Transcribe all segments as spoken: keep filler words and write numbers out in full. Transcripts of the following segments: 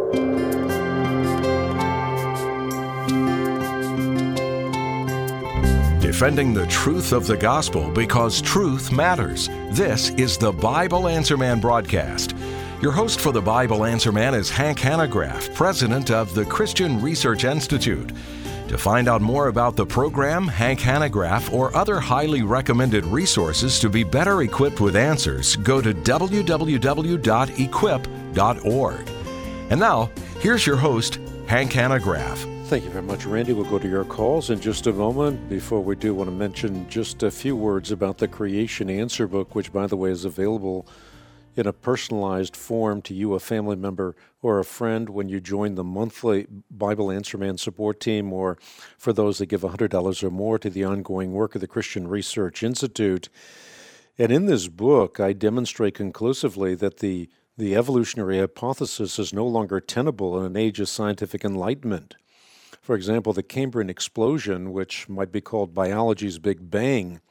Defending the truth of the gospel because truth matters. This is the Bible Answer Man broadcast. Your host for the Bible Answer Man is Hank Hanegraaff, president of the Christian Research Institute. To find out more about the program, Hank Hanegraaff, or other highly recommended resources to be better equipped with answers, go to w w w dot equip dot org. And now, here's your host, Hank Hanegraaff. Thank you very much, Randy. We'll go to your calls in just a moment. Before we do, I want to mention just a few words about the Creation Answer Book, which, by the way, is available in a personalized form to you, a family member, or a friend when you join the monthly Bible Answer Man support team, or for those that give one hundred dollars or more to the ongoing work of the Christian Research Institute. And in this book, I demonstrate conclusively that the, the evolutionary hypothesis is no longer tenable in an age of scientific enlightenment. For example, the Cambrian explosion, which might be called biology's Big Bang,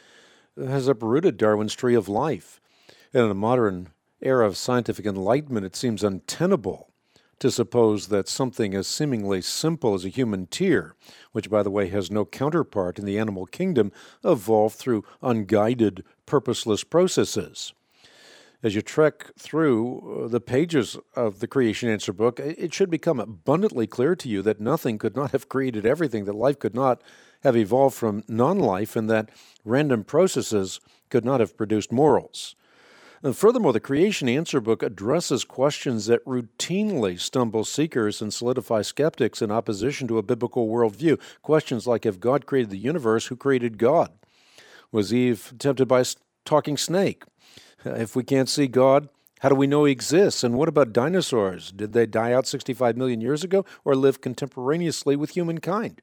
has uprooted Darwin's tree of life. And in a modern era of scientific enlightenment, it seems untenable to suppose that something as seemingly simple as a human tear, which, by the way, has no counterpart in the animal kingdom, evolved through unguided, purposeless processes. As you trek through the pages of the Creation Answer Book, it should become abundantly clear to you that nothing could not have created everything, that life could not have evolved from non-life, and that random processes could not have produced morals. And furthermore, the Creation Answer Book addresses questions that routinely stumble seekers and solidify skeptics in opposition to a biblical worldview. Questions like, if God created the universe, who created God? Was Eve tempted by a talking snake? If we can't see God, how do we know He exists? And what about dinosaurs? Did they die out sixty-five million years ago or live contemporaneously with humankind?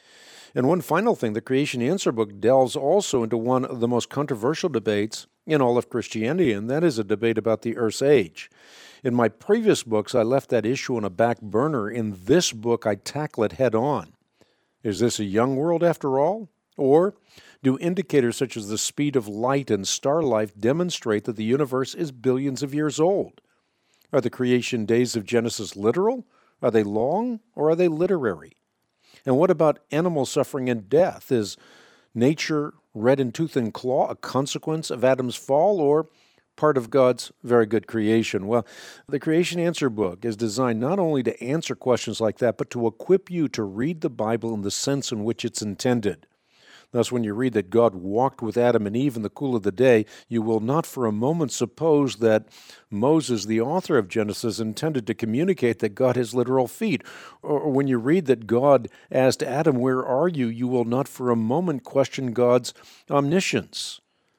And one final thing, the Creation Answer Book delves also into one of the most controversial debates in all of Christianity, and that is a debate about the Earth's age. In my previous books, I left that issue on a back burner. In this book, I tackle it head on. Is this a young world after all? Or do indicators such as the speed of light and star life demonstrate that the universe is billions of years old? Are the creation days of Genesis literal? Are they long, or are they literary? And what about animal suffering and death? Is nature red in tooth and claw a consequence of Adam's fall, or part of God's very good creation? Well, the Creation Answer Book is designed not only to answer questions like that, but to equip you to read the Bible in the sense in which it's intended. Thus, when you read that God walked with Adam and Eve in the cool of the day, you will not for a moment suppose that Moses, the author of Genesis, intended to communicate that God has literal feet. Or when you read that God asked Adam, "Where are you?" you will not for a moment question God's omniscience.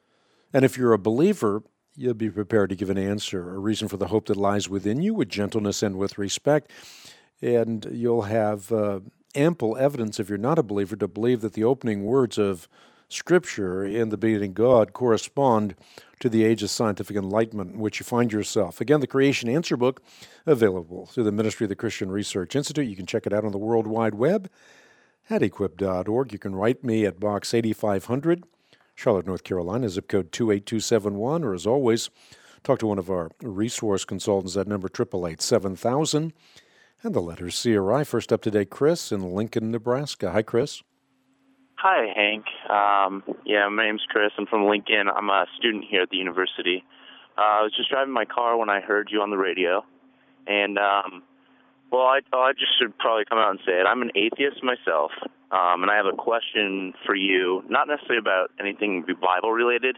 And if you're a believer, you'll be prepared to give an answer, a reason for the hope that lies within you, with gentleness and with respect. And you'll have Uh, ample evidence, if you're not a believer, to believe that the opening words of Scripture, in the beginning God, correspond to the age of scientific enlightenment in which you find yourself. Again, the Creation Answer Book, available through the Ministry of the Christian Research Institute. You can check it out on the World Wide Web at equip dot org. You can write me at Box eighty-five hundred, Charlotte, North Carolina, zip code two eight two seven one, or as always, talk to one of our resource consultants at number eight eight eight, seven thousand. And the letter C R I. First up today, Chris in Lincoln, Nebraska. Hi, Chris. Hi, Hank. Um, yeah, my name's Chris. I'm from Lincoln. I'm a student here at the university. Uh, I was just driving my car when I heard you on the radio. And, um, well, I, oh, I just should probably come out and say it. I'm an atheist myself, um, and I have a question for you, not necessarily about anything Bible-related,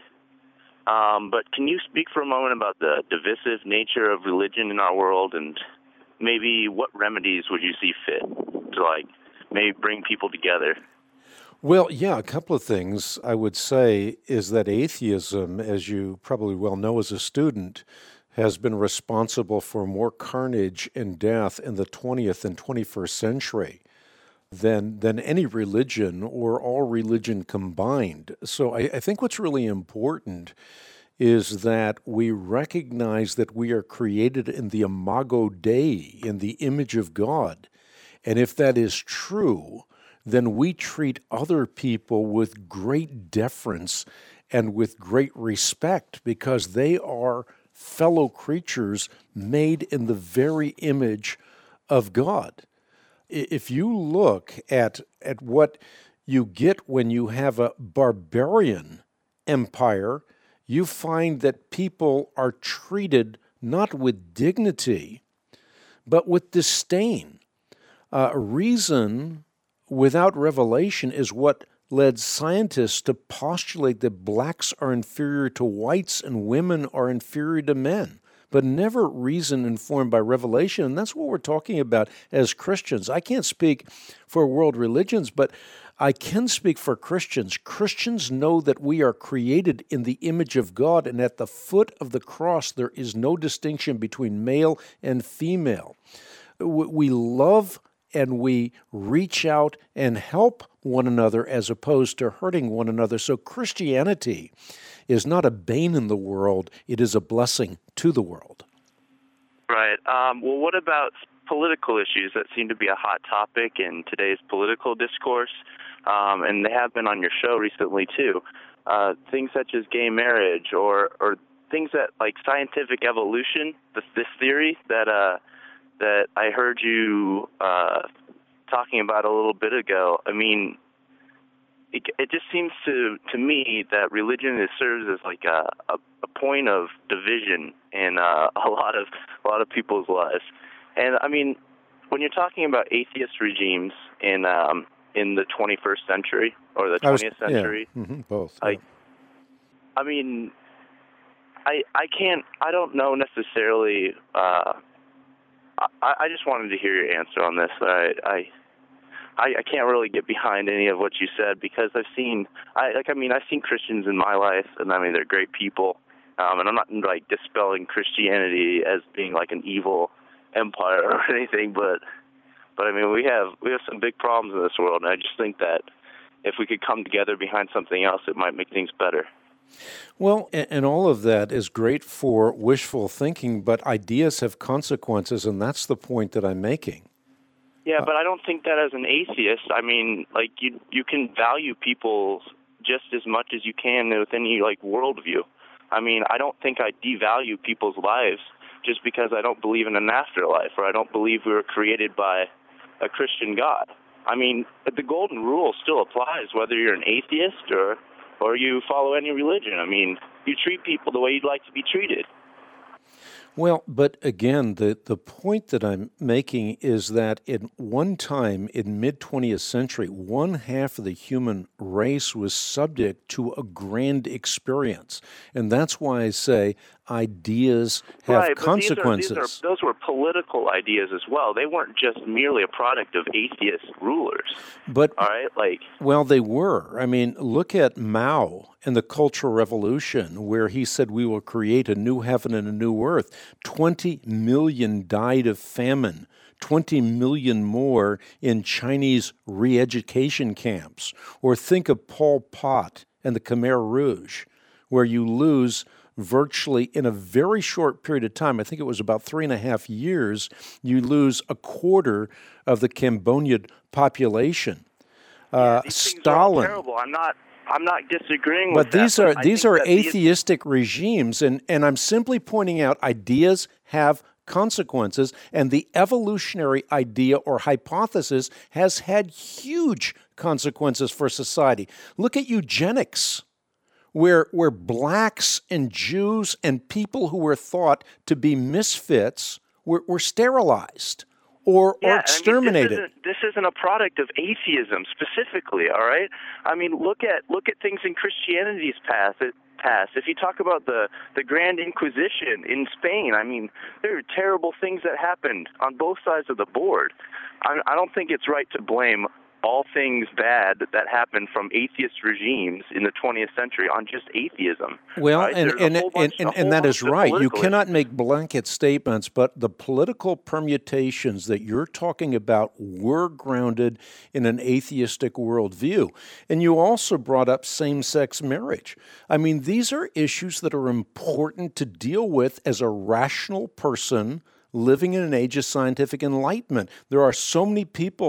um, but can you speak for a moment about the divisive nature of religion in our world, and maybe what remedies would you see fit to, like, maybe bring people together? Well, yeah, a couple of things I would say is that atheism, as you probably well know as a student, has been responsible for more carnage and death in the twentieth and twenty-first century than than any religion or all religion combined. So I, I think what's really important is that we recognize that we are created in the imago Dei, in the image of God. And if that is true, then we treat other people with great deference and with great respect because they are fellow creatures made in the very image of God. If you look at at what you get when you have a barbarian empire, you find that people are treated not with dignity, but with disdain. Uh, reason without revelation is what led scientists to postulate that blacks are inferior to whites and women are inferior to men, but never reason informed by revelation. And that's what we're talking about as Christians. I can't speak for world religions, but I can speak for Christians. Christians know that we are created in the image of God, and at the foot of the cross there is no distinction between male and female. We love and we reach out and help one another as opposed to hurting one another. So Christianity is not a bane in the world, it is a blessing to the world. Right. Um, well, what about political issues that seem to be a hot topic in today's political discourse? Um, and they have been on your show recently, too. Uh, things such as gay marriage or, or things that, like scientific evolution, this, this theory that uh, that I heard you uh, talking about a little bit ago. I mean, it, it just seems to, to me that religion is, serves as like a, a, a point of division in uh, a lot of a lot of people's lives. And I mean, when you're talking about atheist regimes in um, in the twenty-first century or the twentieth was, century, yeah, mm-hmm, both. I, yeah. I mean, I I can't I don't know necessarily. Uh, I, I just wanted to hear your answer on this. I, I I can't really get behind any of what you said because I've seen I like I mean I've seen Christians in my life, and I mean they're great people, um, and I'm not like dispelling Christianity as being like an evil empire or anything, but but I mean we have we have some big problems in this world, and I just think that if we could come together behind something else, it might make things better. Well, and all of that is great for wishful thinking, but ideas have consequences, and that's the point that I'm making. Yeah, but I don't think that as an atheist. I mean, like you you can value people just as much as you can with any like worldview. I mean, I don't think I devalue people's lives just because I don't believe in an afterlife or I don't believe we were created by a Christian God. I mean, the golden rule still applies whether you're an atheist or or you follow any religion. I mean, you treat people the way you'd like to be treated. Well, but again, the, the point that I'm making is that at one time in mid-twentieth century, one half of the human race was subject to a grand experience. And that's why I say ideas have right, consequences. But these are, these are, those were political ideas as well. They weren't just merely a product of atheist rulers. But, all right, like, well, they were. I mean, look at Mao and the Cultural Revolution, where he said we will create a new heaven and a new earth. twenty million died of famine. twenty million more in Chinese re-education camps. Or think of Pol Pot and the Khmer Rouge, where you lose virtually in a very short period of time, I think it was about three and a half years, you lose a quarter of the Cambodian population. Uh, yeah, Stalin. Are terrible. I'm not. I'm not disagreeing but with these that. Are, but these are these are atheistic regimes, and, and I'm simply pointing out ideas have consequences, and the evolutionary idea or hypothesis has had huge consequences for society. Look at eugenics, where where blacks and Jews and people who were thought to be misfits were, were sterilized or, yeah, or exterminated. I mean, this, isn't, this isn't a product of atheism specifically, all right? I mean, look at look at things in Christianity's past. past. If you talk about the, the Grand Inquisition in Spain, I mean, there are terrible things that happened on both sides of the board. I, I don't think it's right to blame all things bad that happened from atheist regimes in the twentieth century on just atheism. Well, right? and and, bunch, and, and that is right. You cannot issues. make blanket statements, but the political permutations that you're talking about were grounded in an atheistic worldview. And you also brought up same-sex marriage. I mean, these are issues that are important to deal with as a rational person living in an age of scientific enlightenment. There are so many people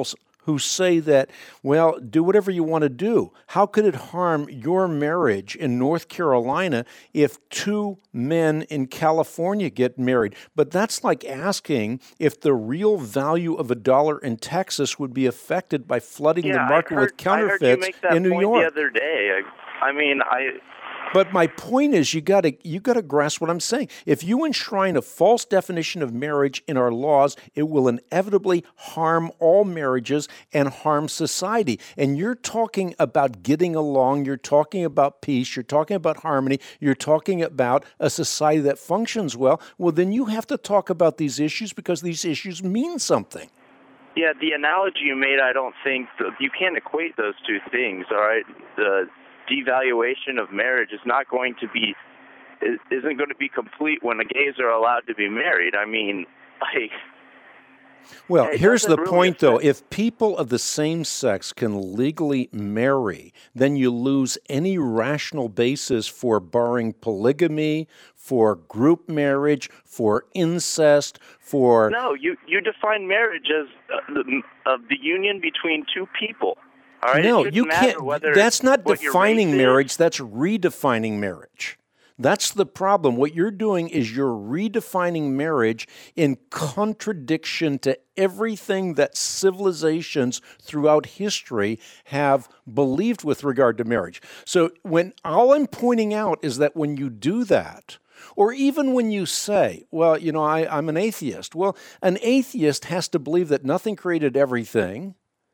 who say that, well, do whatever you want to do. How could it harm your marriage in North Carolina if two men in California get married? But that's like asking if the real value of a dollar in Texas would be affected by flooding yeah, the market heard, with counterfeits I heard you make that in New point York. The other day, I, I mean, I. But my point is, you got to you got to grasp what I'm saying. If you enshrine a false definition of marriage in our laws, it will inevitably harm all marriages and harm society. And you're talking about getting along. You're talking about peace. You're talking about harmony. You're talking about a society that functions well. Well, then you have to talk about these issues because these issues mean something. Yeah, the analogy you made, I don't think you can't equate those two things. All right, the devaluation of marriage is not going to be isn't going to be complete when the gays are allowed to be married. I mean, like. Well, here's the really point, affect- though. If people of the same sex can legally marry, then you lose any rational basis for barring polygamy, for group marriage, for incest, for... No, you, you define marriage as uh, the, uh, the union between two people. All right? No, it you matter can't. whether That's not what your defining race is. marriage. That's redefining marriage. That's the problem. What you're doing is you're redefining marriage in contradiction to everything that civilizations throughout history have believed with regard to marriage. So when all I'm pointing out is that when you do that, or even when you say, well, you know, I, I'm an atheist. Well, an atheist has to believe that nothing created everything,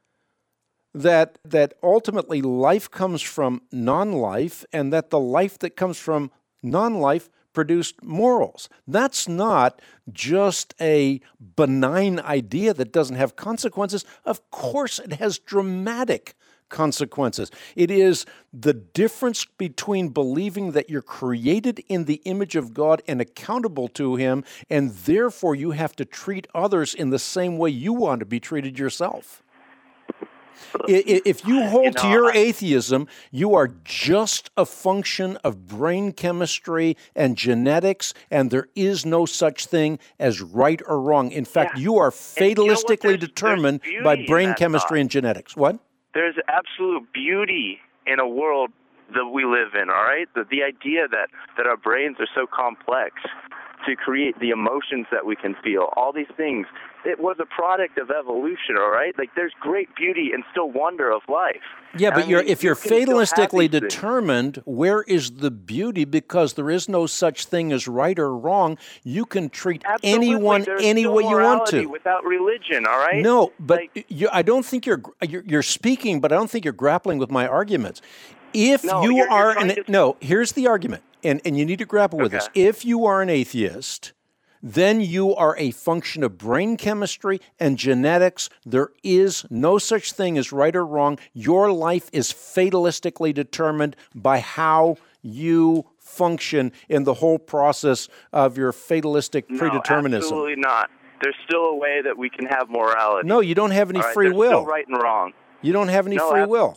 that that ultimately life comes from non-life, and that the life that comes from non-life produced morals. That's not just a benign idea that doesn't have consequences. Of course, it has dramatic consequences. It is the difference between believing that you're created in the image of God and accountable to Him, and therefore you have to treat others in the same way you want to be treated yourself. If you hold you know, to your I, atheism, you are just a function of brain chemistry and genetics, and there is no such thing as right or wrong. In fact, yeah. you are fatalistically you know there's, determined there's by brain chemistry thought. and genetics. What? There's absolute beauty in a world that we live in, all right? The, the idea that, that our brains are so complex to create the emotions that we can feel, all these things. It was a product of evolution, all right? Like, there's great beauty and still wonder of life. Yeah, but I you're, mean, if you're you fatalistically determined, where is the beauty? Because there is no such thing as right or wrong. You can treat Absolutely. anyone There's any way you want to. Without religion, all right? No, but like, you, I don't think you're, you're you're speaking, but I don't think you're grappling with my arguments. If no, you you're, are you're an to... no, here's the argument, and and you need to grapple with okay. this. If you are an atheist, then you are a function of brain chemistry and genetics. There is no such thing as right or wrong. Your life is fatalistically determined by how you function in the whole process of your fatalistic no, predeterminism. Absolutely not. There's still a way that we can have morality. No, you don't have any right? free There's will. Still right and wrong. You don't have any no, free ab- will.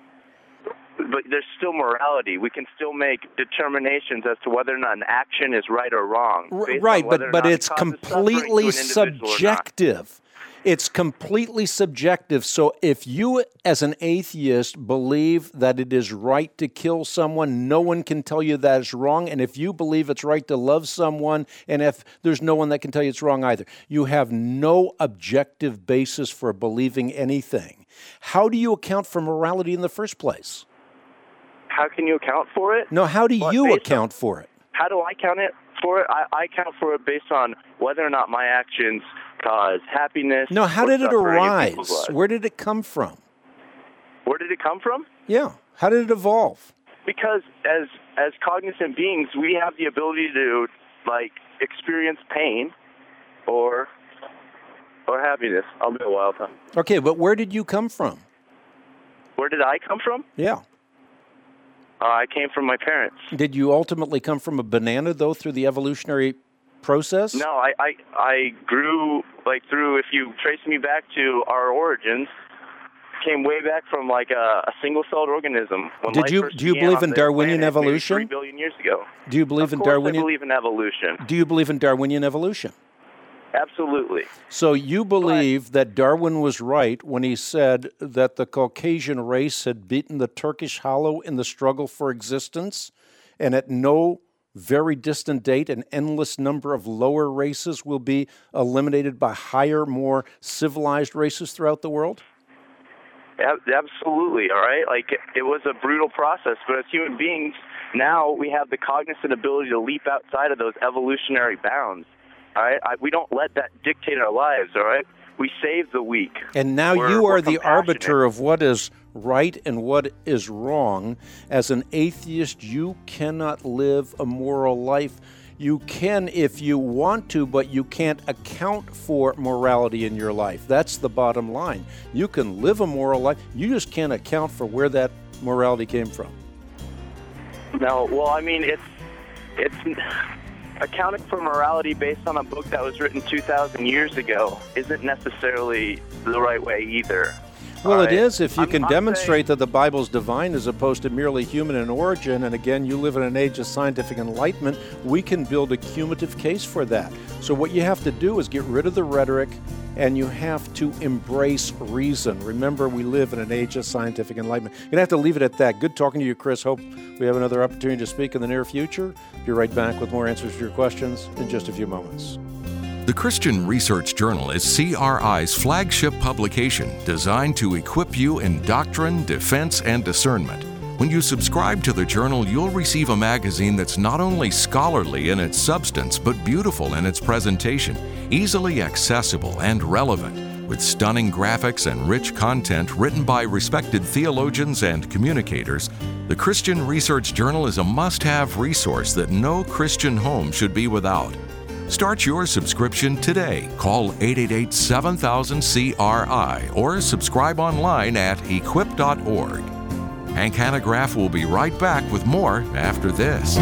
But there's still morality. We can still make determinations as to whether or not an action is right or wrong. Right, but but it's completely subjective. It's completely subjective. So if you, as an atheist, believe that it is right to kill someone, no one can tell you that is wrong. And if you believe it's right to love someone, and if there's no one that can tell you it's wrong either, you have no objective basis for believing anything. How do you account for morality in the first place? How can you account for it? No, how do what, you account on, for it? How do I count it for it? I, I count for it based on whether or not my actions cause happiness. No, how did it arise? Where did it come from? Where did it come from? Yeah. How did it evolve? Because as as cognizant beings, we have the ability to like experience pain or or happiness. I'll be a while time. Okay, but where did you come from? Where did I come from? Yeah. Uh, I came from my parents. Did you ultimately come from a banana, though, through the evolutionary process? No, I, I, I grew, like, through, if you trace me back to our origins, came way back from, like, a, a single-celled organism. When Did you Do you believe in Darwinian evolution? Three billion years ago. Do you believe in Darwinian? I believe in evolution. Do you believe in Darwinian evolution? Absolutely. So you believe But, that Darwin was right when he said that the Caucasian race had beaten the Turkish Hollow in the struggle for existence, and at no very distant date, an endless number of lower races will be eliminated by higher, more civilized races throughout the world? Absolutely, all right? Like, it, it was a brutal process, but as human beings, now we have the cognizant ability to leap outside of those evolutionary bounds, all right? I, we don't let that dictate our lives, all right? We save the weak. And now we're, you are we're the arbiter of what is right and what is wrong. As an atheist, you cannot live a moral life. You can if you want to, but you can't account for morality in your life. That's the bottom line. You can live a moral life. You just can't account for where that morality came from. No, well, I mean, it's it's accounting for morality based on a book that was written two thousand years ago isn't necessarily the right way either. Well, right? it is if you I'm, can I'm demonstrate saying, that the Bible's divine as opposed to merely human in origin, and again, you live in an age of scientific enlightenment, we can build a cumulative case for that. So what you have to do is get rid of the rhetoric, and you have to embrace reason. Remember, we live in an age of scientific enlightenment. You're going to have to leave it at that. Good talking to you, Chris. Hope we have another opportunity to speak in the near future. Be right back with more answers to your questions in just a few moments. The Christian Research Journal is C R I's flagship publication designed to equip you in doctrine, defense, and discernment. When you subscribe to the journal, you'll receive a magazine that's not only scholarly in its substance, but beautiful in its presentation, easily accessible and relevant, with stunning graphics and rich content written by respected theologians and communicators. The Christian Research Journal is a must-have resource that no Christian home should be without. Start your subscription today. Call eight eight eight, seven thousand, C R I or subscribe online at equip dot org. Hank Hanegraaff will be right back with more after this.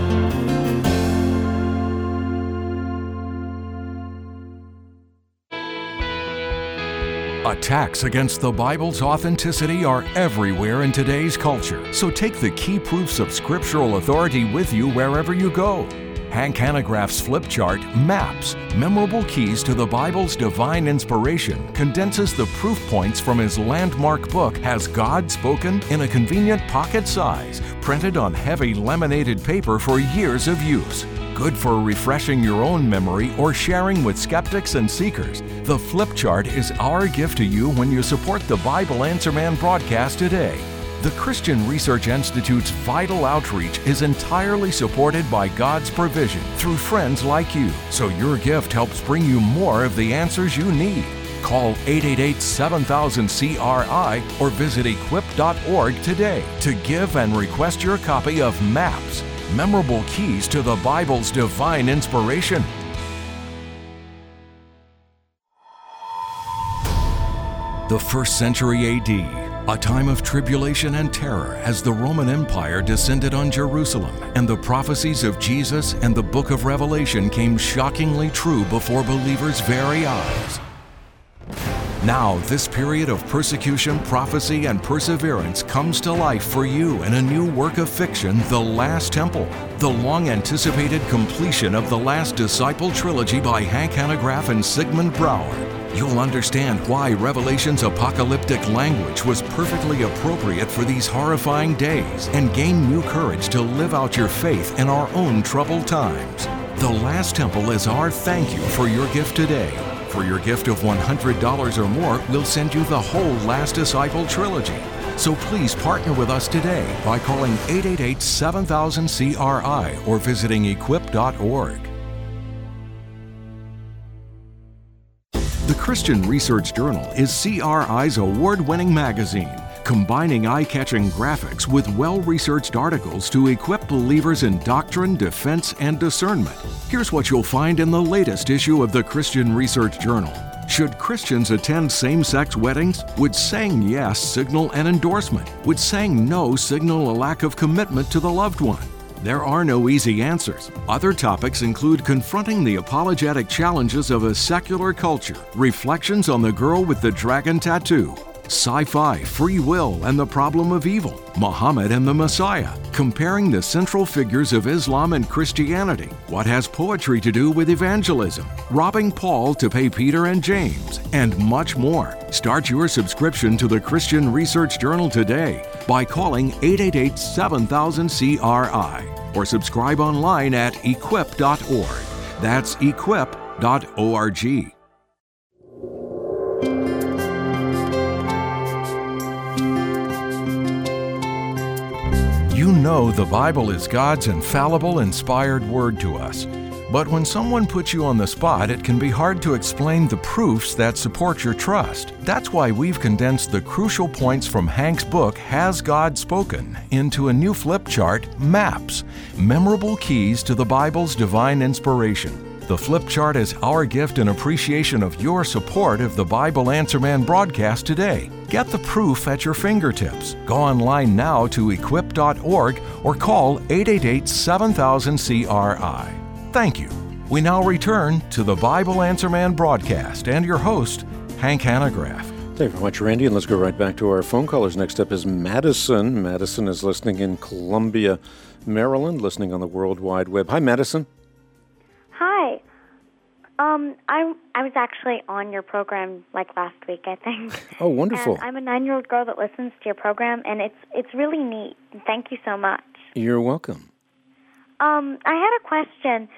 Attacks against the Bible's authenticity are everywhere in today's culture, so take the key proofs of scriptural authority with you wherever you go. Hank Hanegraaff's flip chart, Maps, Memorable Keys to the Bible's Divine Inspiration, condenses the proof points from his landmark book, Has God Spoken?, in a convenient pocket size, printed on heavy laminated paper for years of use. Good for refreshing your own memory or sharing with skeptics and seekers. The flip chart is our gift to you when you support the Bible Answer Man broadcast today. The Christian Research Institute's vital outreach is entirely supported by God's provision through friends like you, so your gift helps bring you more of the answers you need. Call eight eight eight, seven thousand, C R I or visit equip dot org today to give and request your copy of Maps, Memorable Keys to the Bible's Divine Inspiration. The first century A D, a time of tribulation and terror as the Roman Empire descended on Jerusalem, and the prophecies of Jesus and the book of Revelation came shockingly true before believers' very eyes. Now, this period of persecution, prophecy, and perseverance comes to life for you in a new work of fiction, The Last Temple, the long-anticipated completion of the Last Disciple trilogy by Hank Hanegraaff and Sigmund Bauer. You'll understand why Revelation's apocalyptic language was perfectly appropriate for these horrifying days and gain new courage to live out your faith in our own troubled times. The Last Temple is our thank you for your gift today. For your gift of one hundred dollars or more, we'll send you the whole Last Disciple trilogy. So please partner with us today by calling eight eight eight, seven thousand, C R I or visiting equip dot org. The Christian Research Journal is C R I's award-winning magazine, combining eye-catching graphics with well-researched articles to equip believers in doctrine, defense, and discernment. Here's what you'll find in the latest issue of the Christian Research Journal. Should Christians attend same-sex weddings? Would saying yes signal an endorsement? Would saying no signal a lack of commitment to the loved one? There are no easy answers. Other topics include confronting the apologetic challenges of a secular culture, reflections on the girl with the dragon tattoo, sci-fi, free will and the problem of evil, Muhammad and the Messiah, comparing the central figures of Islam and Christianity, what has poetry to do with evangelism, robbing Paul to pay Peter and James, and much more. Start your subscription to the Christian Research Journal today by calling eight eight eight, seven thousand, C R I or subscribe online at equip dot org. That's equip dot org. You know the Bible is God's infallible, inspired word to us. But when someone puts you on the spot, it can be hard to explain the proofs that support your trust. That's why we've condensed the crucial points from Hank's book, Has God Spoken?, into a new flip chart, Maps, memorable keys to the Bible's divine inspiration. The flip chart is our gift in appreciation of your support of the Bible Answer Man broadcast today. Get the proof at your fingertips. Go online now to equip dot org or call eight eight eight, seven thousand, C R I. Thank you. We now return to the Bible Answer Man broadcast and your host, Hank Hanegraaff. Thank you very much, Randy, and let's go right back to our phone callers. Next up is Madison. Madison is listening in Columbia, Maryland, listening on the World Wide Web. Hi, Madison. Hi. Um, I I was actually on your program like last week, I think. Oh, wonderful. And I'm a nine-year-old girl that listens to your program, and it's it's really neat. Thank you so much. You're welcome. Um, I had a question.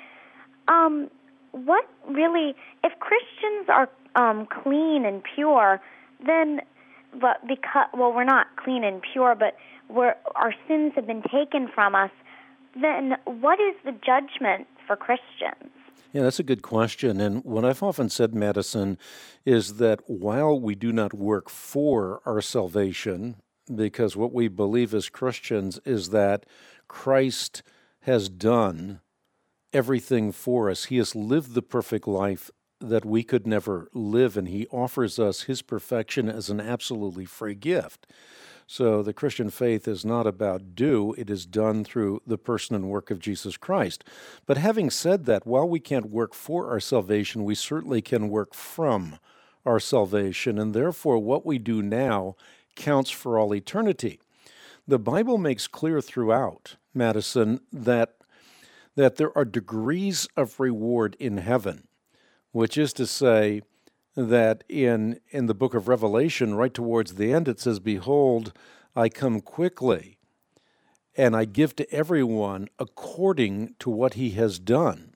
Um, what really, if Christians are um, clean and pure, then, but because, well, we're not clean and pure, but we're, our sins have been taken from us, then what is the judgment for Christians? Yeah, that's a good question. And what I've often said, Madison, is that while we do not work for our salvation, because what we believe as Christians is that Christ has done everything for us. He has lived the perfect life that we could never live, and he offers us his perfection as an absolutely free gift. So the Christian faith is not about do, it is done through the person and work of Jesus Christ. But having said that, while we can't work for our salvation, we certainly can work from our salvation, and therefore what we do now counts for all eternity. The Bible makes clear throughout, Madison, that that there are degrees of reward in heaven, which is to say that in in the book of Revelation, right towards the end, it says, "Behold, I come quickly, and I give to everyone according to what he has done."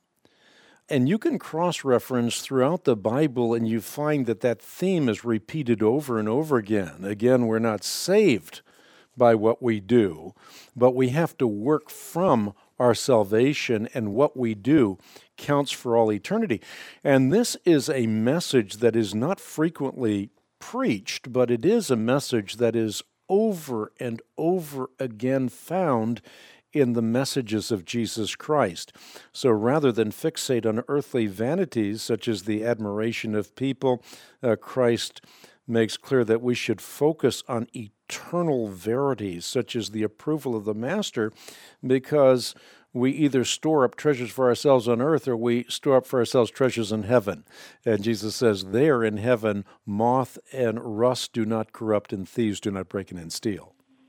And you can cross-reference throughout the Bible, and you find that that theme is repeated over and over again. Again, we're not saved by what we do, but we have to work from our salvation, and what we do counts for all eternity. And this is a message that is not frequently preached, but it is a message that is over and over again found in the messages of Jesus Christ. So rather than fixate on earthly vanities, such as the admiration of people, uh, Christ makes clear that we should focus on eternal verities, such as the approval of the Master, because we either store up treasures for ourselves on earth or we store up for ourselves treasures in heaven. And Jesus says, there in heaven, moth and rust do not corrupt and thieves do not break in and steal.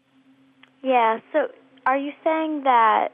Yeah, so are you saying that,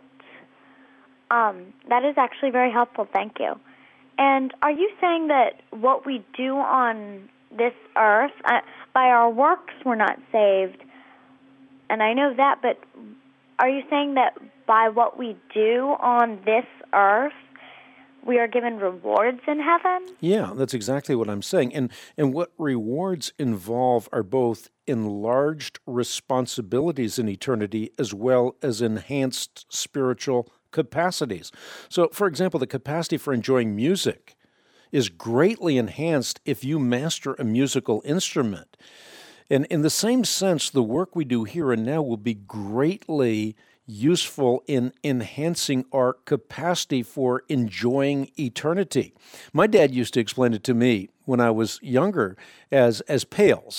um, that is actually very helpful, thank you. And are you saying that what we do on this earth, uh, by our works we're not saved, and I know that, but are you saying that by what we do on this earth, we are given rewards in heaven? Yeah, that's exactly what I'm saying. And and what rewards involve are both enlarged responsibilities in eternity as well as enhanced spiritual capacities. So, for example, the capacity for enjoying music is greatly enhanced if you master a musical instrument. And in the same sense, the work we do here and now will be greatly useful in enhancing our capacity for enjoying eternity. My dad used to explain it to me when I was younger as, as pails.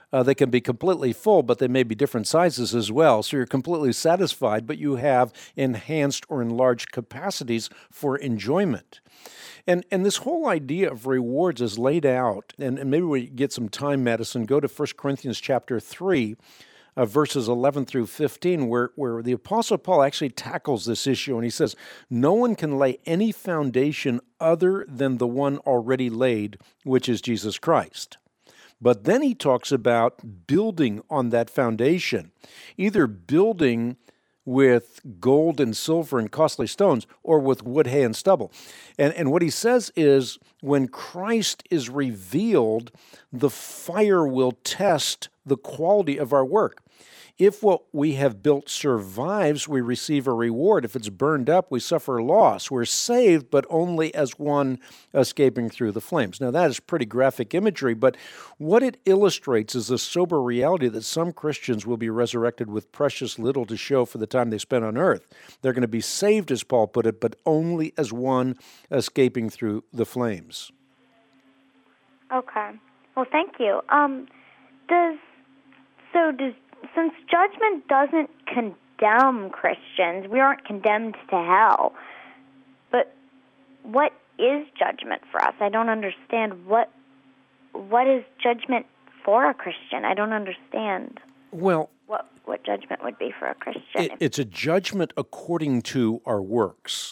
Uh, they can be completely full, but they may be different sizes as well. So you're completely satisfied, but you have enhanced or enlarged capacities for enjoyment. And and this whole idea of rewards is laid out, and, and maybe we get some time, Madison, go to First Corinthians chapter three, uh, verses eleven through fifteen, where, where the Apostle Paul actually tackles this issue, and he says, no one can lay any foundation other than the one already laid, which is Jesus Christ. But then he talks about building on that foundation, either building with gold and silver and costly stones or with wood, hay, and stubble. And, and what he says is when Christ is revealed, the fire will test the quality of our work. If what we have built survives, we receive a reward. If it's burned up, we suffer loss. We're saved, but only as one escaping through the flames. Now, that is pretty graphic imagery, but what it illustrates is the sober reality that some Christians will be resurrected with precious little to show for the time they spent on earth. They're going to be saved, as Paul put it, but only as one escaping through the flames. Okay. Well, thank you. Um, does so does Since judgment doesn't condemn Christians, we aren't condemned to hell. But what is judgment for us? I don't understand. What what is judgment for a Christian? I don't understand. Well, what what judgment would be for a Christian. It, it's a judgment according to our works.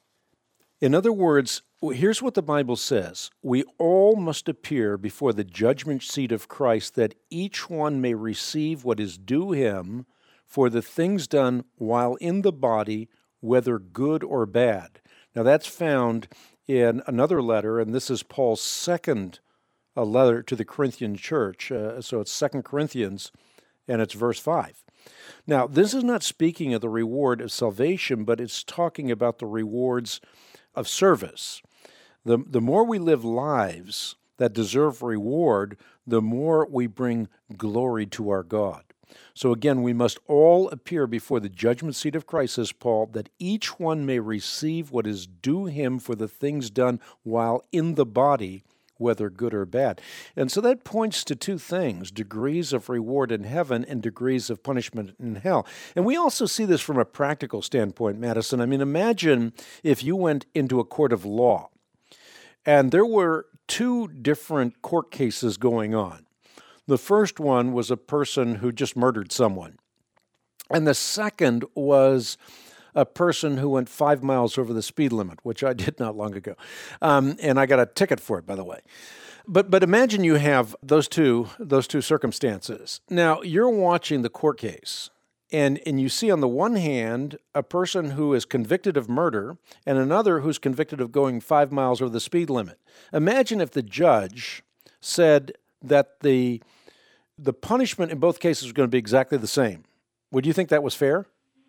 In other words, here's what the Bible says. We all must appear before the judgment seat of Christ, that each one may receive what is due him for the things done while in the body, whether good or bad. Now that's found in another letter, and this is Paul's second uh, letter to the Corinthian church. Uh, so it's Second Corinthians, and it's verse five. Now, this is not speaking of the reward of salvation, but it's talking about the rewards of service. The, the more we live lives that deserve reward, the more we bring glory to our God. So again, we must all appear before the judgment seat of Christ, says Paul, that each one may receive what is due him for the things done while in the body, whether good or bad. And so that points to two things, degrees of reward in heaven and degrees of punishment in hell. And we also see this from a practical standpoint, Madison. I mean, imagine if you went into a court of law and there were two different court cases going on. The first one was a person who just murdered someone. And the second was a person who went five miles over the speed limit, which I did not long ago. Um, and I got a ticket for it, by the way. But but imagine you have those two those two circumstances. Now, you're watching the court case, and, and you see on the one hand a person who is convicted of murder and another who's convicted of going five miles over the speed limit. Imagine if the judge said that the the punishment in both cases was going to be exactly the same. Would you think that was fair?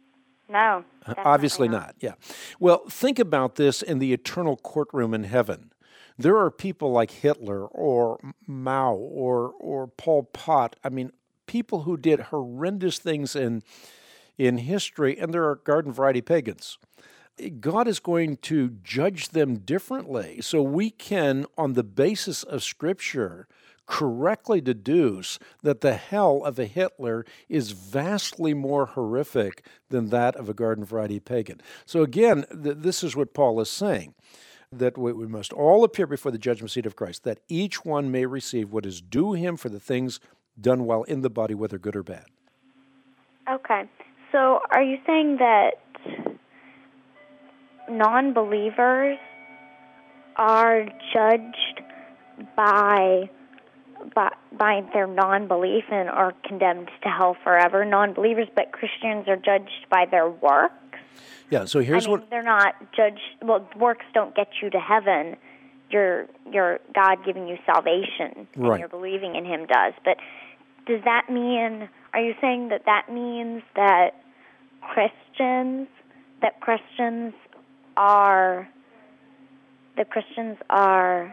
No. Obviously not. not, yeah. Well, think about this in the eternal courtroom in heaven. There are people like Hitler or Mao or or Pol Pot. I mean, people who did horrendous things in in history, and there are garden variety pagans. God is going to judge them differently. So we can, on the basis of Scripture, correctly deduce that the hell of a Hitler is vastly more horrific than that of a garden variety pagan. So again, th- this is what Paul is saying, that we, we must all appear before the judgment seat of Christ, that each one may receive what is due him for the things done while in the body, whether good or bad. Okay. So are you saying that non-believers are judged by By, by their non-belief and are condemned to hell forever, non-believers, but Christians are judged by their works? Yeah, so here's I mean, what... they're not judged, well, works don't get you to heaven. Your, your God giving you salvation, and right. You're believing in Him does. But does that mean, are you saying that that means that Christians, that Christians are, that Christians are...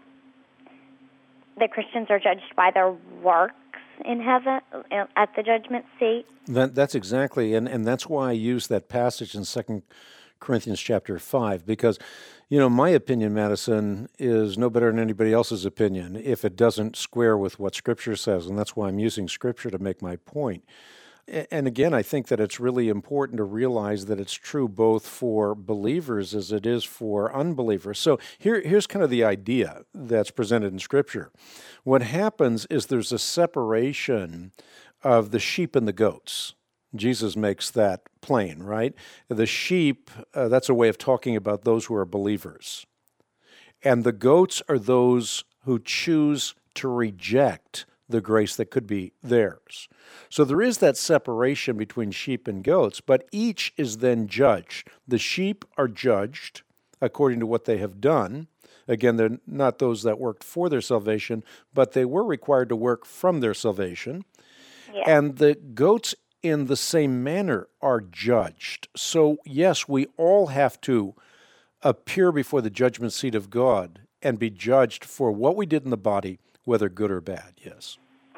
the Christians are judged by their works in heaven at the judgment seat? That, that's exactly, and, and that's why I use that passage in Second Corinthians chapter five, because, you know, my opinion, Madison, is no better than anybody else's opinion if it doesn't square with what Scripture says, and that's why I'm using Scripture to make my point. And again, I think that it's really important to realize that it's true both for believers as it is for unbelievers. So here, here's kind of the idea that's presented in Scripture. What happens is there's a separation of the sheep and the goats. Jesus makes that plain, right? The sheep, uh, that's a way of talking about those who are believers. And the goats are those who choose to reject the grace that could be theirs. So there is that separation between sheep and goats, but each is then judged. The sheep are judged according to what they have done. Again, they're not those that worked for their salvation, but they were required to work from their salvation. Yeah. And the goats in the same manner are judged. So yes, we all have to appear before the judgment seat of God and be judged for what we did in the body, whether good or bad, yes.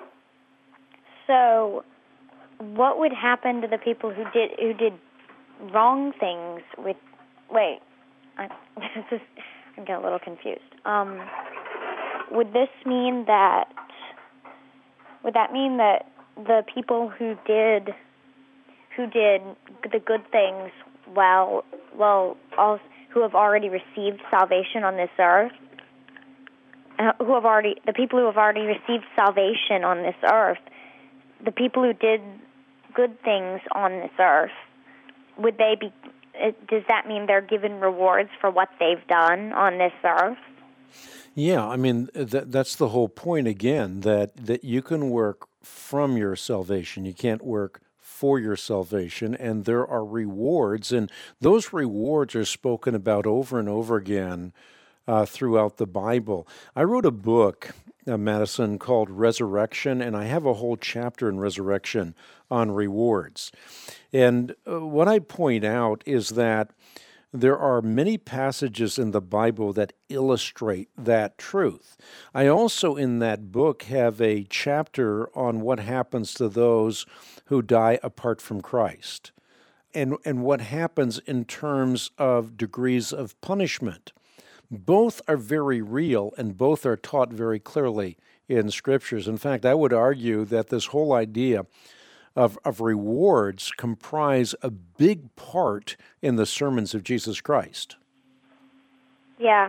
So what would happen to the people who did who did wrong things with, wait, I, this is, I'm getting a little confused. Um, would this mean that, would that mean that the people who did who did the good things, well, well, all, who have already received salvation on this earth, uh, who have already the people who have already received salvation on this earth, the people who did good things on this earth, would they be? Does that mean they're given rewards for what they've done on this earth? Yeah, I mean, that, that's the whole point again, that, that you can work from your salvation. You can't work for your salvation, and there are rewards, and those rewards are spoken about over and over again uh, throughout the Bible. I wrote a book, uh, Madison, called Resurrection, and I have a whole chapter in Resurrection on rewards. And uh, what I point out is that there are many passages in the Bible that illustrate that truth. I also, in that book, have a chapter on what happens to those who die apart from Christ, and, and what happens in terms of degrees of punishment. Both are very real, and both are taught very clearly in Scriptures. In fact, I would argue that this whole idea Of, of rewards comprise a big part in the sermons of Jesus Christ. Yeah.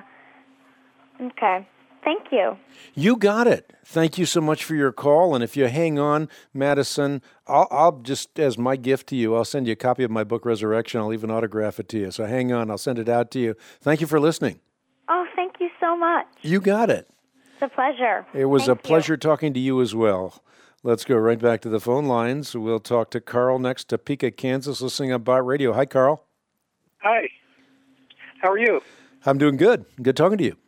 Okay. Thank you. You got it. Thank you so much for your call. And if you hang on, Madison, I'll, I'll just, as my gift to you, I'll send you a copy of my book, Resurrection. I'll even autograph it to you. So hang on. I'll send it out to you. Thank you for listening. Oh, thank you so much. You got it. It's a pleasure. It was thank a pleasure you. talking to you as well. Let's go right back to the phone lines. We'll talk to Carl next, Topeka, Kansas, listening on Bott Radio. Hi, Carl. Hi. How are you? I'm doing good. Good talking to you.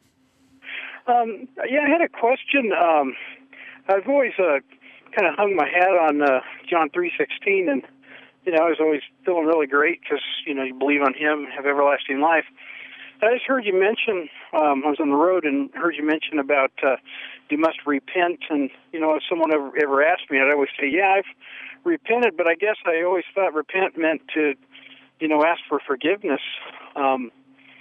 Um, yeah, I had a question. Um, I've always uh, kind of hung my hat on uh, John three sixteen, and you know, I was always feeling really great because you know you believe on Him, have everlasting life. I just heard you mention. Um, I was on the road and heard you mention about. Uh, You must repent, and you know, if someone ever ever asked me, I'd always say, "Yeah, I've repented," but I guess I always thought repent meant to, you know, ask for forgiveness. Um,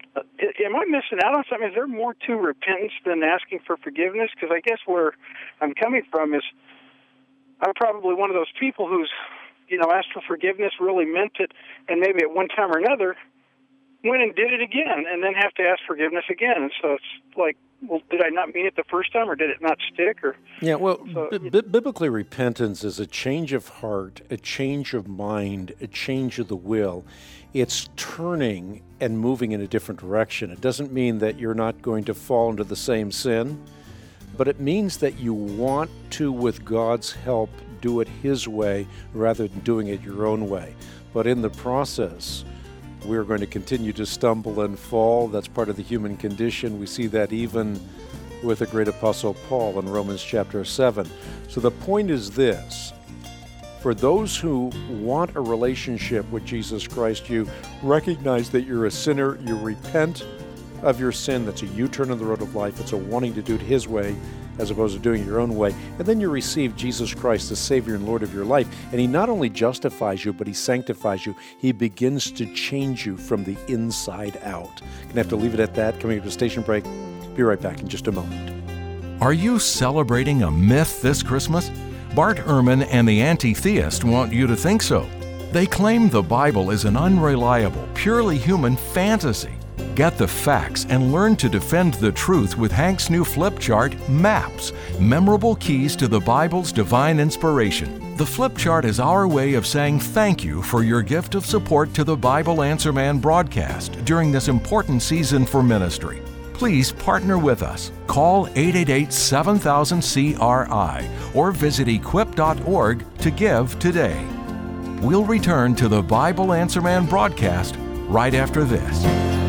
am I missing out on something? Is there more to repentance than asking for forgiveness? Because I guess where I'm coming from is, I'm probably one of those people who's, you know, asked for forgiveness, really meant it, and maybe at one time or another went and did it again, and then have to ask forgiveness again. And so it's like, well, did I not mean it the first time, or did it not stick? Or yeah, well, so, b- b- biblically, repentance is a change of heart, a change of mind, a change of the will. It's turning and moving in a different direction. It doesn't mean that you're not going to fall into the same sin, but it means that you want to, with God's help, do it His way rather than doing it your own way. But in the process, we're going to continue to stumble and fall. That's part of the human condition. We see that even with the great apostle Paul in Romans chapter seven. So the point is this. For those who want a relationship with Jesus Christ, you recognize that you're a sinner, you repent of your sin. That's a U-turn on the road of life. It's a wanting to do it His way, as opposed to doing it your own way. And then you receive Jesus Christ, the Savior and Lord of your life. And he not only justifies you, but he sanctifies you. He begins to change you from the inside out. Gonna have to leave it at that. Coming up to station break. Be right back in just a moment. Are you celebrating a myth this Christmas? Bart Ehrman and the Anti-Theist want you to think so. They claim the Bible is an unreliable, purely human fantasy. Get the facts and learn to defend the truth with Hank's new flip chart, Maps, Memorable Keys to the Bible's Divine Inspiration. The flip chart is our way of saying thank you for your gift of support to the Bible Answer Man broadcast during this important season for ministry. Please partner with us. Call eight eight eight, seven thousand, C R I or visit equip dot org to give today. We'll return to the Bible Answer Man broadcast right after this.